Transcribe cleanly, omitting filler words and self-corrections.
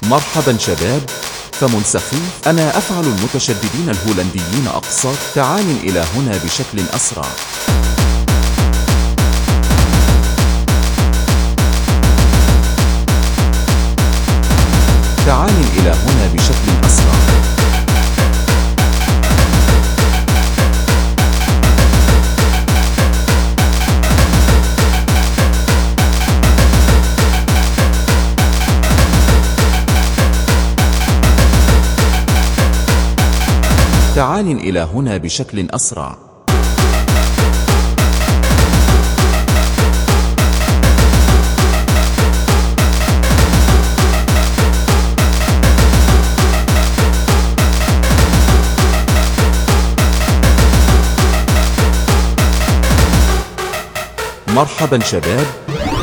مرحبا شباب، فم سخيف. أنا أفعل المتشددين الهولنديين أقساط. تعال إلى هنا بشكل أسرع. تعال إلى هنا بشكل أسرع. تعال إلى هنا بشكل أسرع. مرحبا شباب.